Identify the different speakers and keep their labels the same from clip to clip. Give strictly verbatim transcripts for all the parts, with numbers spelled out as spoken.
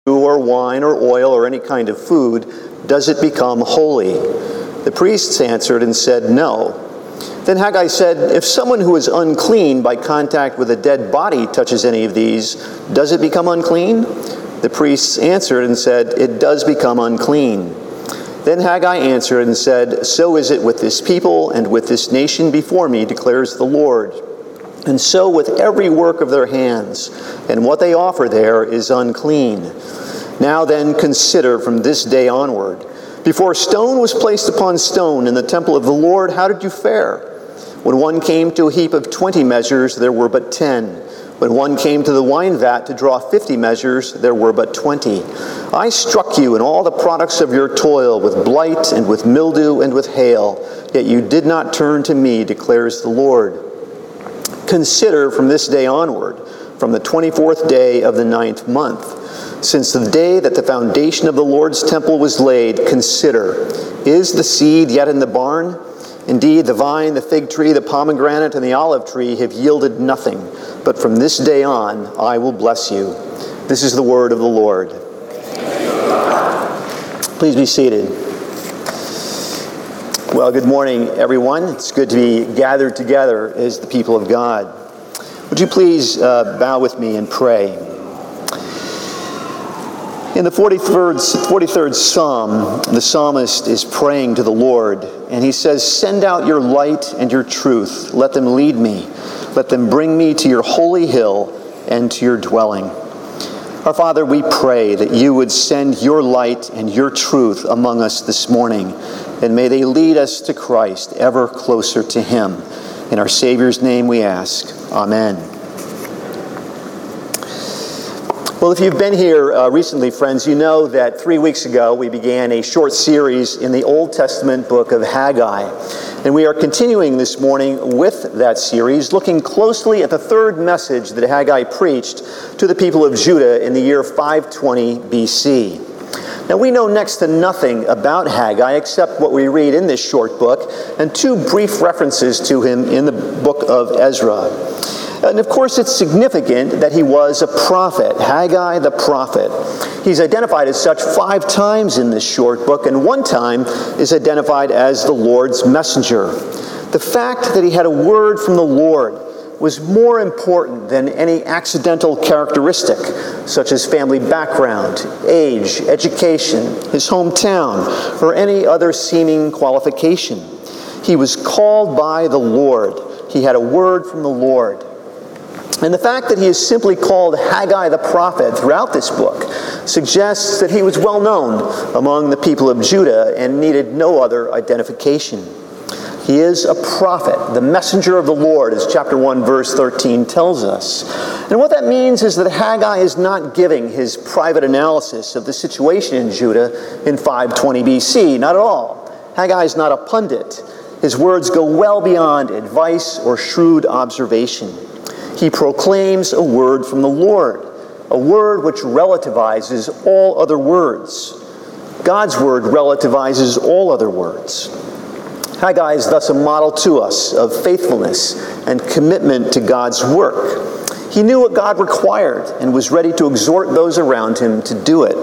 Speaker 1: or wine or oil or any kind of food, does it become holy? The priests answered and said, no. Then Haggai said, if someone who is unclean by contact with a dead body touches any of these, does it become unclean? The priests answered and said, it does become unclean. Then Haggai answered and said, so is it with this people and with this nation before me, declares the Lord. And so with every work of their hands, and what they offer there is unclean. Now then consider from this day onward. Before stone was placed upon stone in the temple of the Lord, how did you fare? When one came to a heap of twenty measures, there were but ten. When one came to the wine vat to draw fifty measures, there were but twenty. I struck you in all the products of your toil with blight and with mildew and with hail, yet you did not turn to me, declares the Lord. Consider from this day onward, from the twenty-fourth day of the ninth month, since the day that the foundation of the Lord's temple was laid, consider, is the seed yet in the barn? Indeed, the vine, the fig tree, the pomegranate, and the olive tree have yielded nothing, but from this day on I will bless you. This is the word of the Lord. Please be seated. Well, good morning, everyone. It's good to be gathered together as the people of God. Would you please uh, bow with me and pray? In the forty-third, forty-third Psalm, the psalmist is praying to the Lord, and he says, send out your light and your truth. Let them lead me. Let them bring me to your holy hill and to your dwelling. Our Father, we pray that you would send your light and your truth among us this morning, and may they lead us to Christ, ever closer to him. In our Savior's name we ask. Amen. Well, if you've been here uh, recently, friends, you know that three weeks ago we began a short series in the Old Testament book of Haggai. And we are continuing this morning with that series, looking closely at the third message that Haggai preached to the people of Judah in the year five twenty B C. Now, we know next to nothing about Haggai except what we read in this short book and two brief references to him in the book of Ezra. And of course, it's significant that he was a prophet, Haggai the prophet. He's identified as such five times in this short book, and one time is identified as the Lord's messenger. The fact that he had a word from the Lord was more important than any accidental characteristic, such as family background, age, education, his hometown, or any other seeming qualification. He was called by the Lord. He had a word from the Lord. And the fact that he is simply called Haggai the prophet throughout this book suggests that he was well known among the people of Judah and needed no other identification. He is a prophet, the messenger of the Lord, as chapter one, verse thirteen tells us. And what that means is that Haggai is not giving his private analysis of the situation in Judah in five twenty B C. Not at all. Haggai is not a pundit. His words go well beyond advice or shrewd observation. He proclaims a word from the Lord, a word which relativizes all other words. God's word relativizes all other words. Haggai is thus a model to us of faithfulness and commitment to God's work. He knew what God required and was ready to exhort those around him to do it.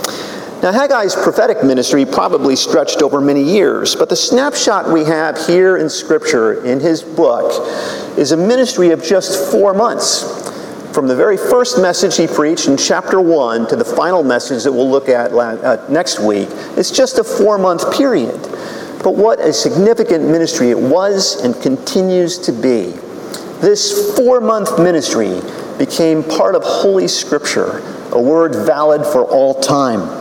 Speaker 1: Now, Haggai's prophetic ministry probably stretched over many years, but the snapshot we have here in Scripture in his book is a ministry of just four months. From the very first message he preached in chapter one to the final message that we'll look at uh, next week, it's just a four-month period. But what a significant ministry it was and continues to be. This four-month ministry became part of Holy Scripture, a word valid for all time.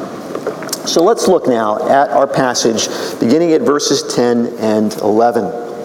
Speaker 1: So let's look now at our passage, beginning at verses ten and eleven.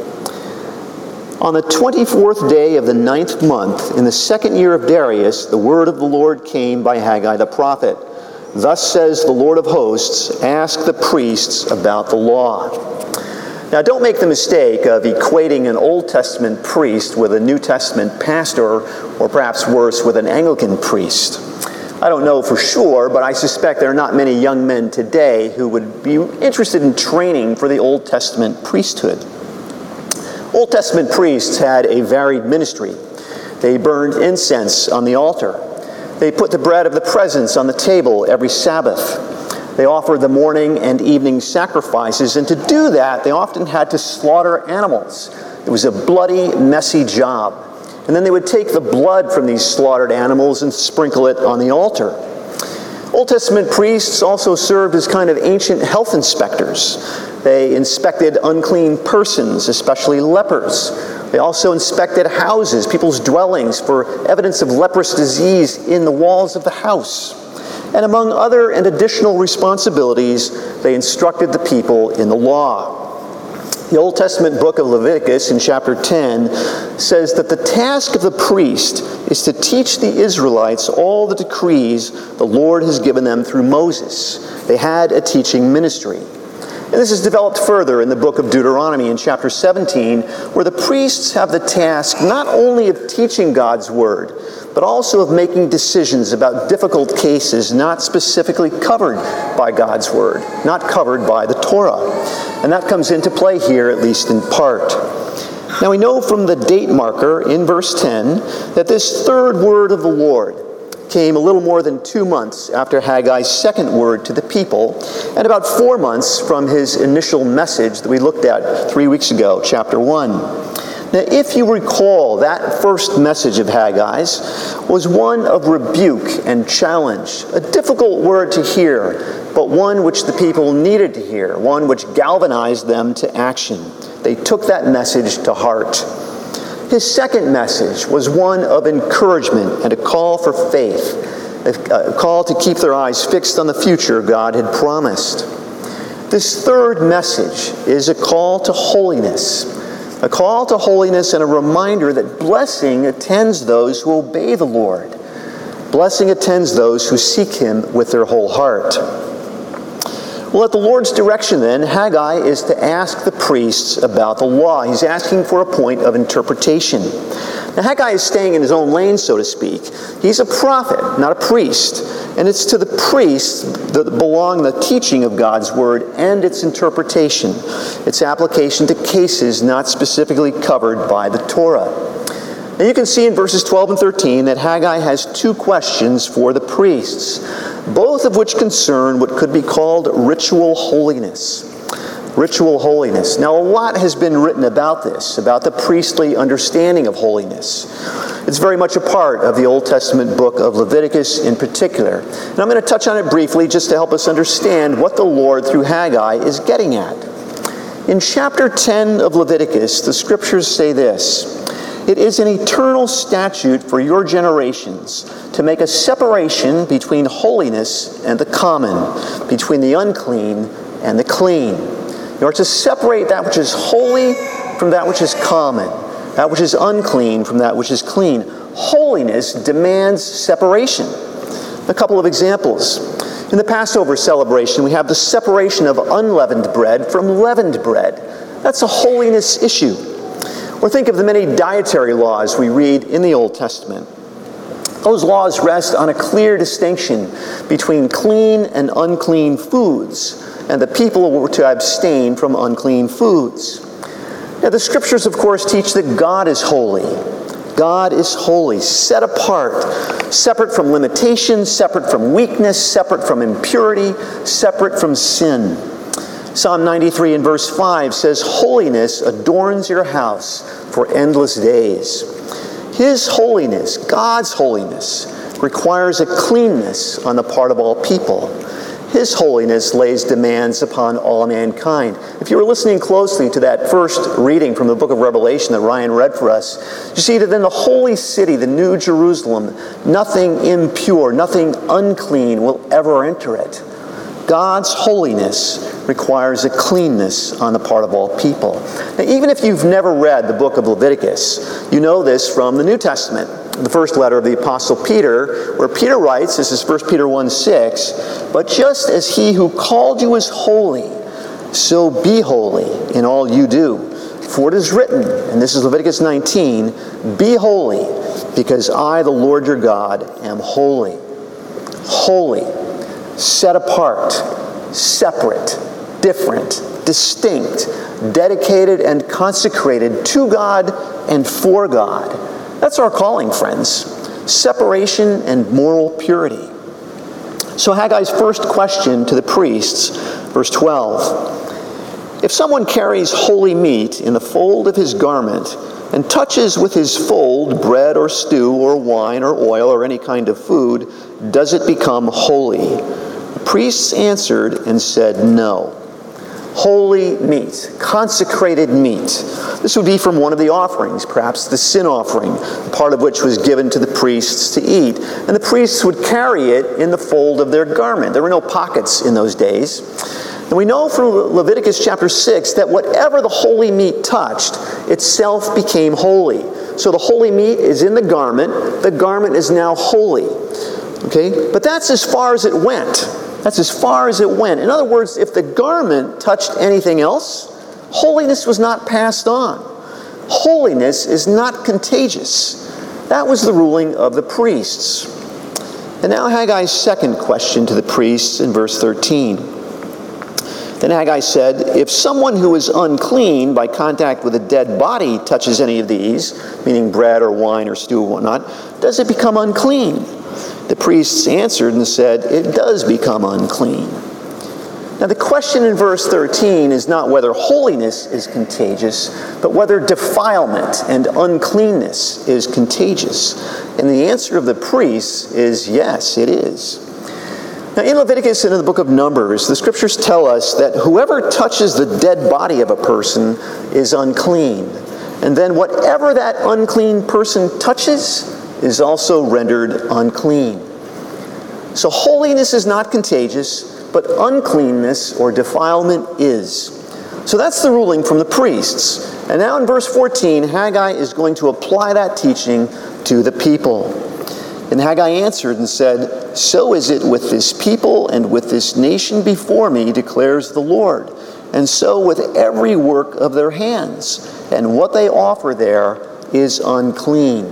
Speaker 1: On the twenty-fourth day of the ninth month, in the second year of Darius, the word of the Lord came by Haggai the prophet. Thus says the Lord of hosts, ask the priests about the law. Now, don't make the mistake of equating an Old Testament priest with a New Testament pastor, or perhaps worse, with an Anglican priest. I don't know for sure, but I suspect there are not many young men today who would be interested in training for the Old Testament priesthood. Old Testament priests had a varied ministry. They burned incense on the altar. They put the bread of the presence on the table every Sabbath. They offered the morning and evening sacrifices, and to do that, they often had to slaughter animals. It was a bloody, messy job. And then they would take the blood from these slaughtered animals and sprinkle it on the altar. Old Testament priests also served as kind of ancient health inspectors. They inspected unclean persons, especially lepers. They also inspected houses, people's dwellings, for evidence of leprous disease in the walls of the house. And among other and additional responsibilities, they instructed the people in the law. The Old Testament book of Leviticus in chapter ten says that the task of the priest is to teach the Israelites all the decrees the Lord has given them through Moses. They had a teaching ministry. And this is developed further in the book of Deuteronomy in chapter seventeen, where the priests have the task not only of teaching God's word, but also of making decisions about difficult cases not specifically covered by God's word, not covered by the Torah. And that comes into play here, at least in part. Now we know from the date marker in verse ten that this third word of the Lord came a little more than two months after Haggai's second word to the people, and about four months from his initial message that we looked at three weeks ago, chapter one. Now, if you recall, that first message of Haggai's was one of rebuke and challenge, a difficult word to hear, but one which the people needed to hear, one which galvanized them to action. They took that message to heart. His second message was one of encouragement and a call for faith, a call to keep their eyes fixed on the future God had promised. This third message is a call to holiness. A call to holiness and a reminder that blessing attends those who obey the Lord. Blessing attends those who seek him with their whole heart. Well, at the Lord's direction then, Haggai is to ask the priests about the law. He's asking for a point of interpretation. Now, Haggai is staying in his own lane, so to speak. He's a prophet, not a priest. And it's to the priests that belong the teaching of God's word and its interpretation, its application to cases not specifically covered by the Torah. Now you can see in verses twelve and thirteen that Haggai has two questions for the priests, both of which concern what could be called ritual holiness. Ritual holiness. Now, a lot has been written about this, about the priestly understanding of holiness. It's very much a part of the Old Testament book of Leviticus in particular. And I'm going to touch on it briefly just to help us understand what the Lord through Haggai is getting at. In chapter ten of Leviticus, the scriptures say this: "It is an eternal statute for your generations to make a separation between holiness and the common, between the unclean and the clean." You are to separate that which is holy from that which is common, that which is unclean from that which is clean. Holiness demands separation. A couple of examples. In the Passover celebration, we have the separation of unleavened bread from leavened bread. That's a holiness issue. Or think of the many dietary laws we read in the Old Testament. Those laws rest on a clear distinction between clean and unclean foods, and the people were to abstain from unclean foods. Now, the scriptures, of course, teach that God is holy. God is holy, set apart, separate from limitation, separate from weakness, separate from impurity, separate from sin. Psalm ninety-three in verse five says, "Holiness adorns your house for endless days." His holiness, God's holiness, requires a cleanness on the part of all people. His holiness lays demands upon all mankind. If you were listening closely to that first reading from the book of Revelation that Ryan read for us, you see that in the holy city, the New Jerusalem, nothing impure, nothing unclean will ever enter it. God's holiness requires a cleanness on the part of all people. Now, even if you've never read the book of Leviticus, you know this from the New Testament, the first letter of the Apostle Peter, where Peter writes, this is First Peter one six, "But just as he who called you is holy, so be holy in all you do. For it is written," and this is Leviticus nineteen, "Be holy, because I, the Lord your God, am holy." Holy, set apart, separate, different, distinct, dedicated and consecrated to God and for God. That's our calling, friends. separation and moral purity. So Haggai's first question to the priests, verse twelve, if someone carries holy meat in the fold of his garment and touches with his fold bread or stew or wine or oil or any kind of food, does it become holy? The priests answered and said, no. Holy meat, consecrated meat. This would be from one of the offerings, perhaps the sin offering, part of which was given to the priests to eat. And the priests would carry it in the fold of their garment. There were no pockets in those days. And we know from Leviticus chapter six that whatever the holy meat touched, itself became holy. So the holy meat is in the garment. The garment is now holy. Okay? But that's as far as it went. That's as far as it went. In other words, if the garment touched anything else, holiness was not passed on. Holiness is not contagious. That was the ruling of the priests. And now Haggai's second question to the priests in verse thirteen. Then Haggai said, if someone who is unclean by contact with a dead body touches any of these, meaning bread or wine or stew or whatnot, does it become unclean? The priests answered and said, it does become unclean. Now the question in verse thirteen is not whether holiness is contagious, but whether defilement and uncleanness is contagious. And the answer of the priests is yes, it is. Now in Leviticus and in the book of Numbers, the scriptures tell us that whoever touches the dead body of a person is unclean. And then whatever that unclean person touches is also rendered unclean. So holiness is not contagious, but uncleanness or defilement is. So that's the ruling from the priests. And now in verse fourteen, Haggai is going to apply that teaching to the people. And Haggai answered and said, so is it with this people and with this nation before me, declares the Lord, and so with every work of their hands, and what they offer there is unclean.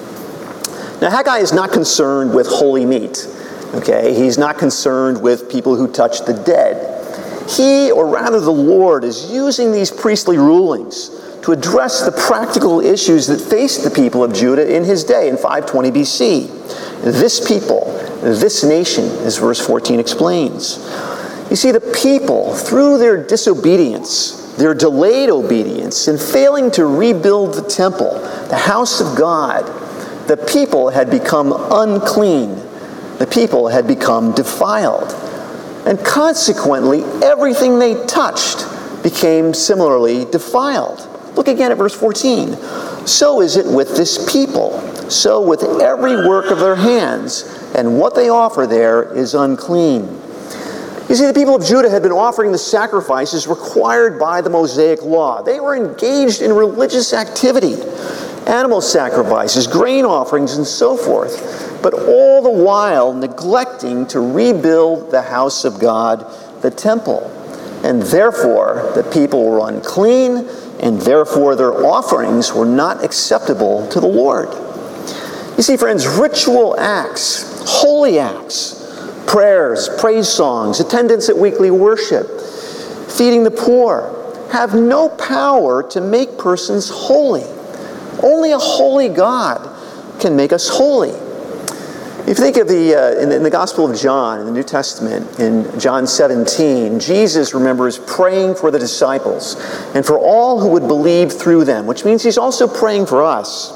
Speaker 1: Now Haggai is not concerned with holy meat. Okay, he's not concerned with people who touch the dead. He, or rather the Lord, is using these priestly rulings to address the practical issues that faced the people of Judah in his day in five twenty B C. This people, this nation, as verse fourteen explains. You see, the people, through their disobedience, their delayed obedience, in failing to rebuild the temple, the house of God, the people had become unclean. The people had become defiled. And consequently, everything they touched became similarly defiled. Look again at verse fourteen. So is it with this people, so with every work of their hands, and what they offer there is unclean. You see, the people of Judah had been offering the sacrifices required by the Mosaic law. They were engaged in religious activity, animal sacrifices, grain offerings, and so forth, but all the while neglecting to rebuild the house of God, the temple. And therefore, the people were unclean, and therefore their offerings were not acceptable to the Lord. You see, friends, ritual acts, holy acts, prayers, praise songs, attendance at weekly worship, feeding the poor, have no power to make persons holy. Only a holy God can make us holy. If you think of the, uh, in the, in the Gospel of John, in the New Testament, in John seventeen, Jesus, remember, is praying for the disciples and for all who would believe through them, which means he's also praying for us.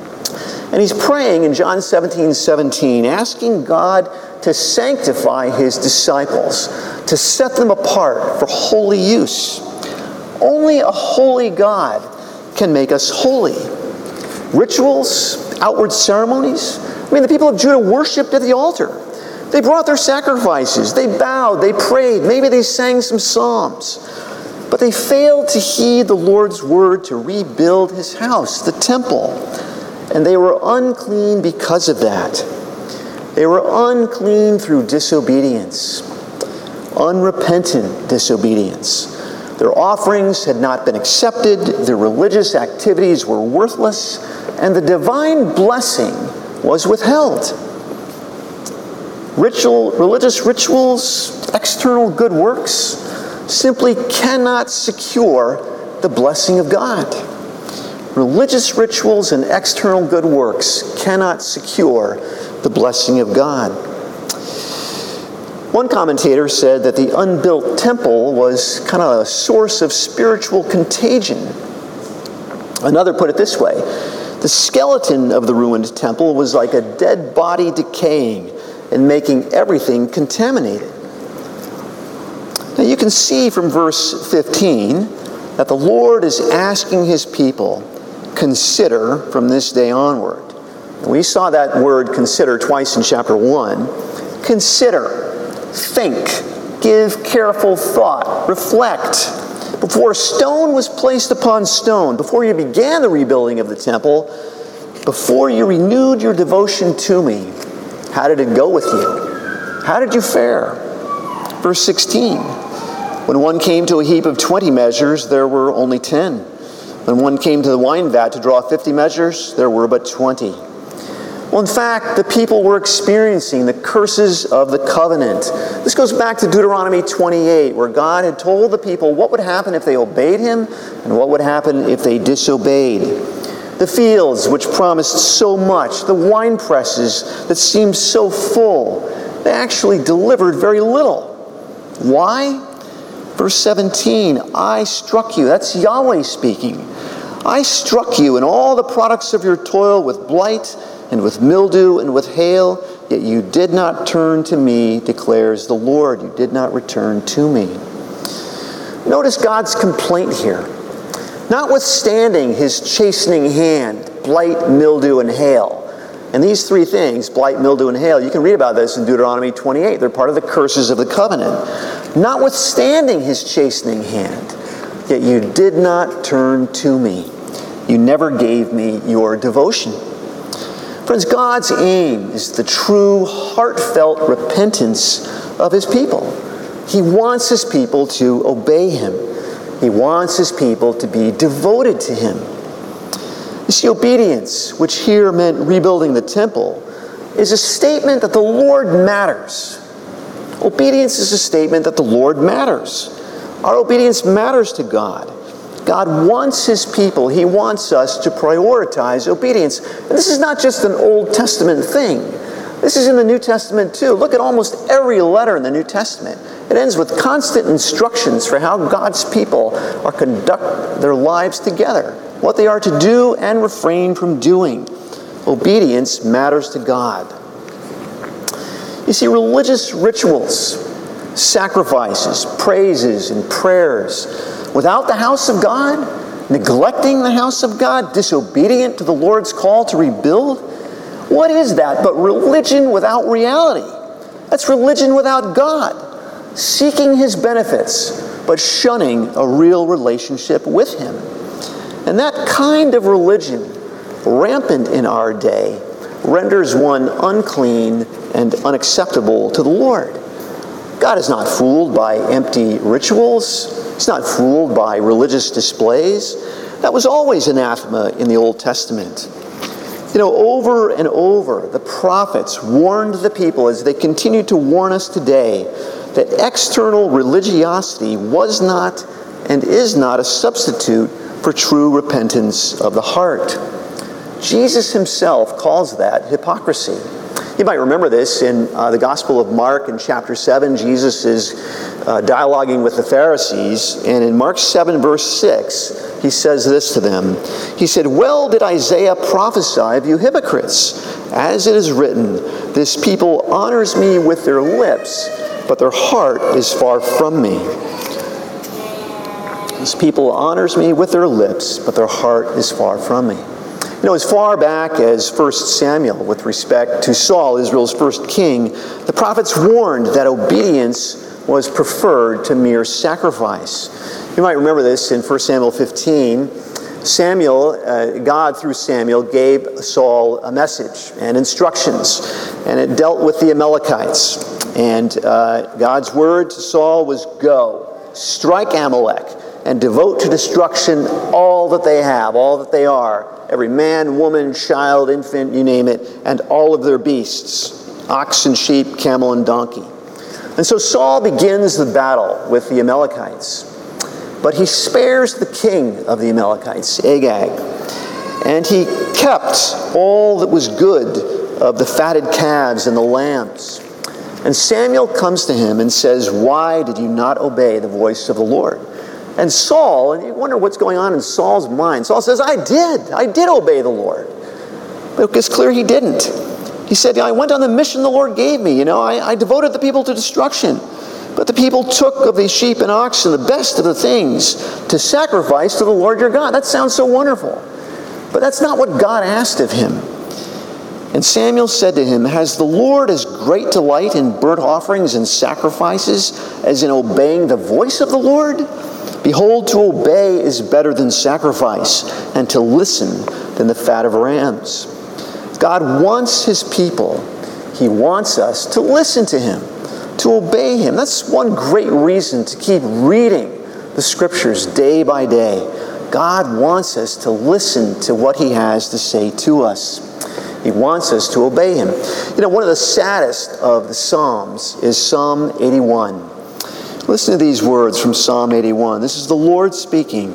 Speaker 1: And he's praying in John seventeen seventeen, asking God to sanctify his disciples, to set them apart for holy use. Only a holy God can make us holy. Rituals, outward ceremonies. I mean, the people of Judah worshipped at the altar. They brought their sacrifices. They bowed. They prayed. Maybe they sang some psalms. But they failed to heed the Lord's word to rebuild his house, the temple. And they were unclean because of that. They were unclean through disobedience, unrepentant disobedience. Their offerings had not been accepted, their religious activities were worthless, and the divine blessing was withheld. Ritual, religious rituals, external good works, simply cannot secure the blessing of God. religious rituals and external good works cannot secure the blessing of God. One commentator said that the unbuilt temple was kind of a source of spiritual contagion. Another put it this way: the skeleton of the ruined temple was like a dead body decaying and making everything contaminated. Now you can see from verse fifteen that the Lord is asking his people, consider from this day onward. And we saw that word consider twice in chapter one. Consider, think, give careful thought, reflect. Before stone was placed upon stone, before you began the rebuilding of the temple, before you renewed your devotion to me, how did it go with you? How did you fare? Verse sixteen, when one came to a heap of twenty measures, there were only ten. When one came to the wine vat to draw fifty measures, there were but twenty. Well, in fact, the people were experiencing the curses of the covenant. This goes back to Deuteronomy twenty-eight, where God had told the people what would happen if they obeyed him and what would happen if they disobeyed. The fields, which promised so much, the wine presses that seemed so full, they actually delivered very little. Why? Verse seventeen, I struck you. That's Yahweh speaking. I struck you and all the products of your toil with blight and with mildew and with hail, yet you did not turn to me, declares the Lord. You did not return to me. Notice God's complaint here. Notwithstanding his chastening hand, blight, mildew, and hail. And these three things, blight, mildew, and hail, you can read about this in Deuteronomy twenty-eight. They're part of the curses of the covenant. Notwithstanding his chastening hand, yet you did not turn to me. You never gave me your devotion. Friends, God's aim is the true, heartfelt repentance of his people. He wants his people to obey him. He wants his people to be devoted to him. You see, obedience, which here meant rebuilding the temple, is a statement that the Lord matters. Obedience is a statement that the Lord matters. Our obedience matters to God. God wants his people, he wants us to prioritize obedience. And this is not just an Old Testament thing. This is in the New Testament too. Look at almost every letter in the New Testament. It ends with constant instructions for how God's people are conduct their lives together, what they are to do and refrain from doing. Obedience matters to God. You see, religious rituals, sacrifices, praises, and prayers, without the house of God, neglecting the house of God, disobedient to the Lord's call to rebuild, what is that but religion without reality? That's religion without God, seeking his benefits, but shunning a real relationship with him. And that kind of religion, rampant in our day, renders one unclean and unacceptable to the Lord. God is not fooled by empty rituals. He's not fooled by religious displays. That was always anathema in the Old Testament. You know, over and over, the prophets warned the people, as they continue to warn us today, that external religiosity was not and is not a substitute for true repentance of the heart. Jesus himself calls that hypocrisy. You might remember this in uh, the Gospel of Mark in chapter seven. Jesus is uh, dialoguing with the Pharisees, and in Mark seven verse six, he says this to them. He said, "Well did Isaiah prophesy of you hypocrites, as it is written, this people honors me with their lips, but their heart is far from me. This people honors me with their lips, but their heart is far from me." You know, as far back as First Samuel, with respect to Saul, Israel's first king, the prophets warned that obedience was preferred to mere sacrifice. You might remember this in First Samuel fifteen. Samuel, uh, God through Samuel, gave Saul a message and instructions, and it dealt with the Amalekites. And uh, God's word to Saul was, "Go, strike Amalek, and devote to destruction all that they have, all that they are, every man, woman, child, infant, you name it, and all of their beasts, ox and sheep, camel and donkey." And so Saul begins the battle with the Amalekites. But he spares the king of the Amalekites, Agag. And he kept all that was good of the fatted calves and the lambs. And Samuel comes to him and says, "Why did you not obey the voice of the Lord?" And Saul, and you wonder what's going on in Saul's mind. Saul says, I did. I did obey the Lord. But it's clear he didn't. He said, I went on the mission the Lord gave me. You know, I, I devoted the people to destruction. But the people took of the sheep and oxen the best of the things to sacrifice to the Lord your God. That sounds so wonderful. But that's not what God asked of him. And Samuel said to him, has the Lord as great delight in burnt offerings and sacrifices as in obeying the voice of the Lord? Behold, to obey is better than sacrifice, and to listen than the fat of rams. God wants his people. He wants us to listen to him, to obey him. That's one great reason to keep reading the scriptures day by day. God wants us to listen to what he has to say to us. He wants us to obey him. You know, one of the saddest of the Psalms is Psalm eighty-one. Listen to these words from Psalm eighty-one. This is the Lord speaking.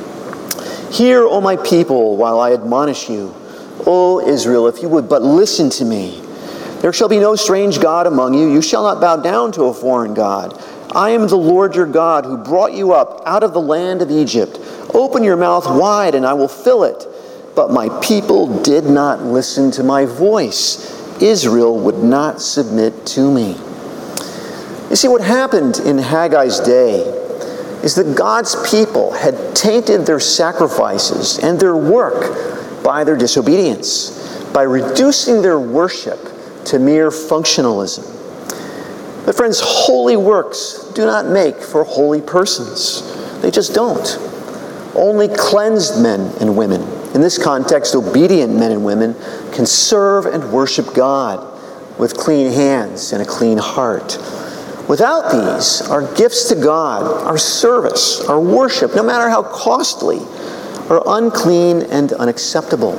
Speaker 1: Hear, O my people, while I admonish you. O Israel, if you would but listen to me. There shall be no strange God among you. You shall not bow down to a foreign god. I am the Lord your God, who brought you up out of the land of Egypt. Open your mouth wide, and I will fill it. But my people did not listen to my voice. Israel would not submit to me. You see, what happened in Haggai's day is that God's people had tainted their sacrifices and their work by their disobedience, by reducing their worship to mere functionalism. But friends, holy works do not make for holy persons. They just don't. Only cleansed men and women, in this context obedient men and women, can serve and worship God with clean hands and a clean heart. Without these, our gifts to God, our service, our worship, no matter how costly, are unclean and unacceptable.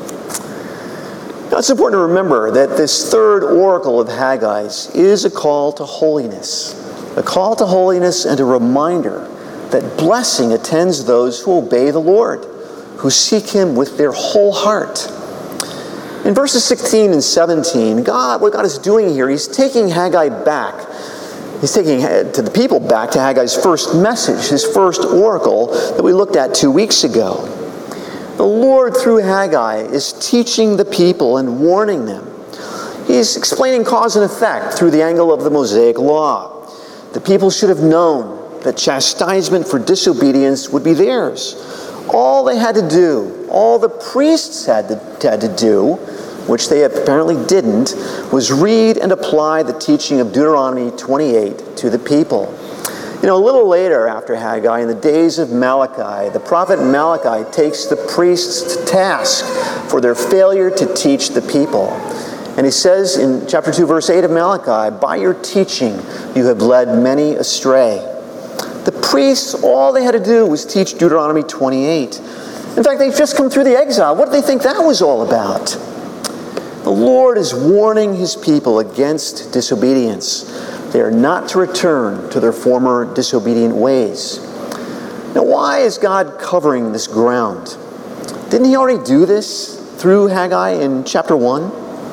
Speaker 1: Now, it's important to remember that this third oracle of Haggai's is a call to holiness, a call to holiness and a reminder that blessing attends those who obey the Lord, who seek him with their whole heart. In verses sixteen and seventeen, God, what God is doing here, he's taking Haggai back. He's taking to the people back to Haggai's first message, his first oracle that we looked at two weeks ago. The Lord, through Haggai, is teaching the people and warning them. He's explaining cause and effect through the angle of the Mosaic Law. The people should have known that chastisement for disobedience would be theirs. All they had to do, all the priests had to, had to do, which they apparently didn't, was read and apply the teaching of Deuteronomy twenty-eight to the people. You know, a little later after Haggai, in the days of Malachi, the prophet Malachi takes the priests to task for their failure to teach the people. And he says in chapter two, verse eight of Malachi, by your teaching you have led many astray. The priests, all they had to do was teach Deuteronomy twenty-eight. In fact, they've just come through the exile. What did they think that was all about? The Lord is warning his people against disobedience. They are not to return to their former disobedient ways. Now, why is God covering this ground? Didn't he already do this through Haggai in chapter one?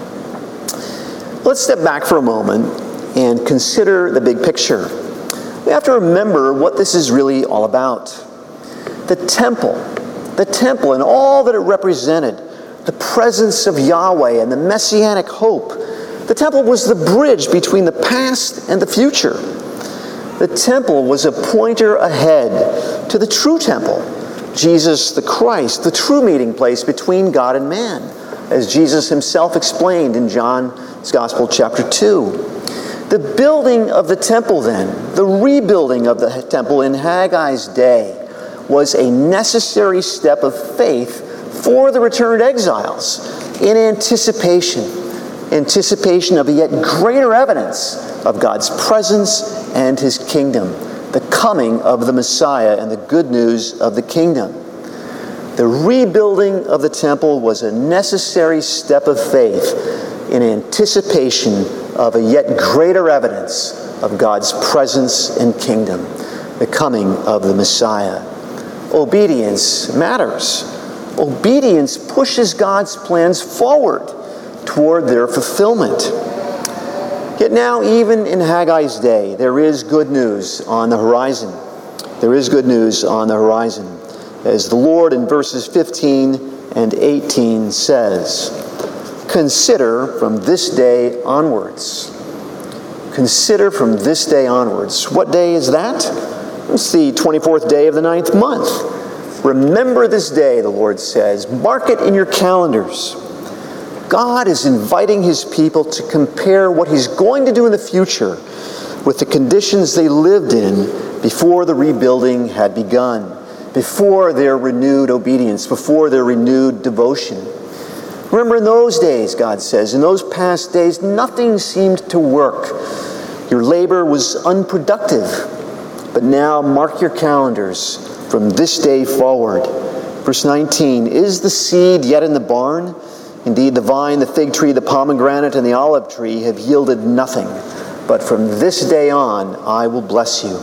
Speaker 1: Let's step back for a moment and consider the big picture. We have to remember what this is really all about. The temple, the temple and all that it represented, the presence of Yahweh and the messianic hope. The temple was the bridge between the past and the future. The temple was a pointer ahead to the true temple, Jesus the Christ, the true meeting place between God and man, as Jesus himself explained in John's Gospel, chapter two. The building of the temple then, the rebuilding of the temple in Haggai's day, was a necessary step of faith for the returned exiles in anticipation, anticipation of a yet greater evidence of God's presence and his kingdom, the coming of the Messiah and the good news of the kingdom. The rebuilding of the temple was a necessary step of faith in anticipation of a yet greater evidence of God's presence and kingdom, the coming of the Messiah. Obedience matters. Obedience pushes God's plans forward toward their fulfillment. Yet now, even in Haggai's day, there is good news on the horizon. There is good news on the horizon. As the Lord in verses fifteen and eighteen says, "Consider from this day onwards." Consider from this day onwards. What day is that? It's the twenty-fourth day of the ninth month. Remember this day, the Lord says. Mark it in your calendars. God is inviting his people to compare what he's going to do in the future with the conditions they lived in before the rebuilding had begun, before their renewed obedience, before their renewed devotion. Remember, in those days, God says, in those past days, nothing seemed to work. Your labor was unproductive. But now, mark your calendars from this day forward. Verse nineteen, "Is the seed yet in the barn? Indeed, the vine, the fig tree, the pomegranate, and the olive tree have yielded nothing. But from this day on, I will bless you."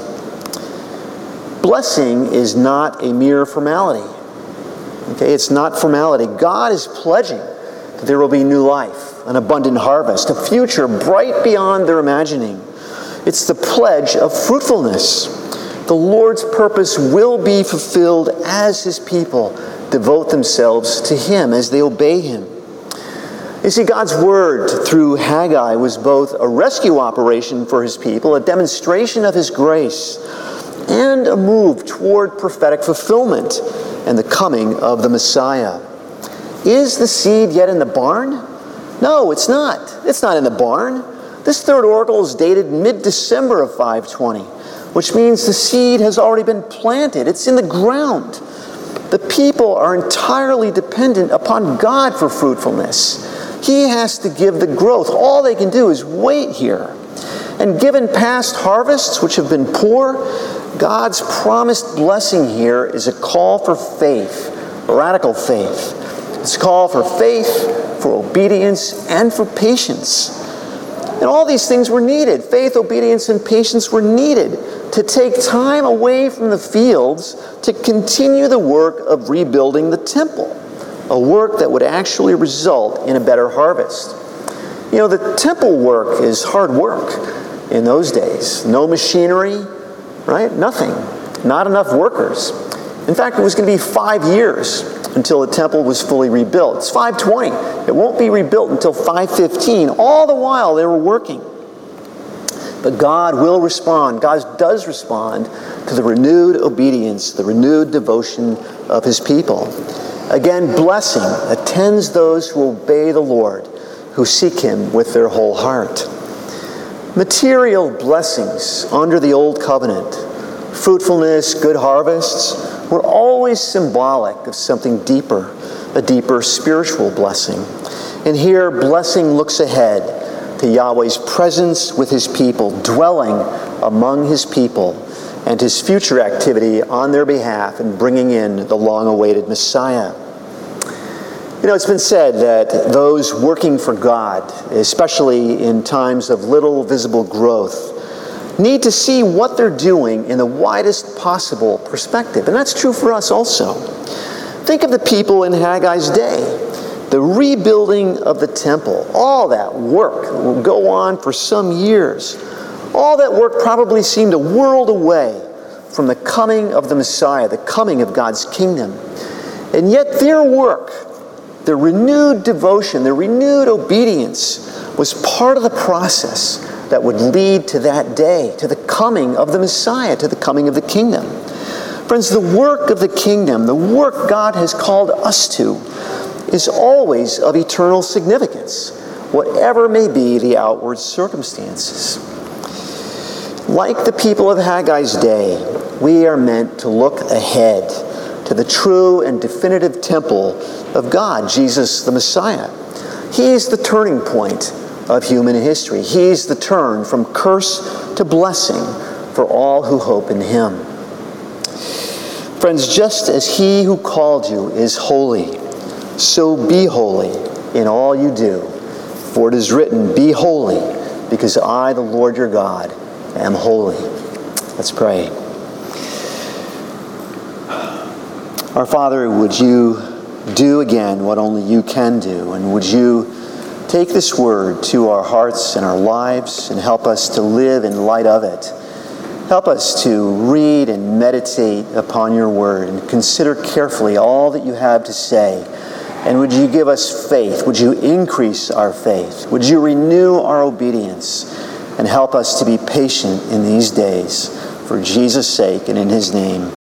Speaker 1: Blessing is not a mere formality. Okay, it's not formality. God is pledging that there will be new life, an abundant harvest, a future bright beyond their imagining. It's the pledge of fruitfulness. The Lord's purpose will be fulfilled as his people devote themselves to him, as they obey him. You see, God's word through Haggai was both a rescue operation for his people, a demonstration of his grace, and a move toward prophetic fulfillment and the coming of the Messiah. Is the seed yet in the barn? No, it's not. It's not in the barn. This third oracle is dated mid-December of five twenty, which means the seed has already been planted. It's in the ground. The people are entirely dependent upon God for fruitfulness. He has to give the growth. All they can do is wait here. And given past harvests, which have been poor, God's promised blessing here is a call for faith, radical faith. It's a call for faith, for obedience, and for patience. And all these things were needed. Faith, obedience, and patience were needed to take time away from the fields to continue the work of rebuilding the temple, a work that would actually result in a better harvest. You know, the temple work is hard work in those days. No machinery, right? Nothing. Not enough workers. In fact, it was going to be five years until the temple was fully rebuilt. It's five twenty. It won't be rebuilt until five fifteen. All the while they were working. But God will respond. God does respond to the renewed obedience, the renewed devotion of his people. Again, blessing attends those who obey the Lord, who seek him with their whole heart. Material blessings under the Old Covenant, fruitfulness, good harvests, were always symbolic of something deeper, a deeper spiritual blessing. And here, blessing looks ahead to Yahweh's presence with his people, dwelling among his people, and his future activity on their behalf in bringing in the long-awaited Messiah. You know, it's been said that those working for God, especially in times of little visible growth, need to see what they're doing in the widest possible perspective. And that's true for us also. Think of the people in Haggai's day. The rebuilding of the temple, all that work will go on for some years. All that work probably seemed a world away from the coming of the Messiah, the coming of God's kingdom. And yet their work, their renewed devotion, their renewed obedience was part of the process that would lead to that day, to the coming of the Messiah, to the coming of the kingdom. Friends, the work of the kingdom, the work God has called us to, is always of eternal significance, whatever may be the outward circumstances. Like the people of Haggai's day, we are meant to look ahead to the true and definitive temple of God, Jesus the Messiah. He's the turning point of human history. He's the turn from curse to blessing for all who hope in him. Friends, just as he who called you is holy, so be holy in all you do. For it is written, "Be holy, because I, the Lord your God, am holy." Let's pray. Our Father, would you do again what only you can do. And would you take this word to our hearts and our lives and help us to live in light of it. Help us to read and meditate upon your word and consider carefully all that you have to say. And would you give us faith? Would you increase our faith? Would you renew our obedience and help us to be patient in these days? For Jesus' sake and in his name,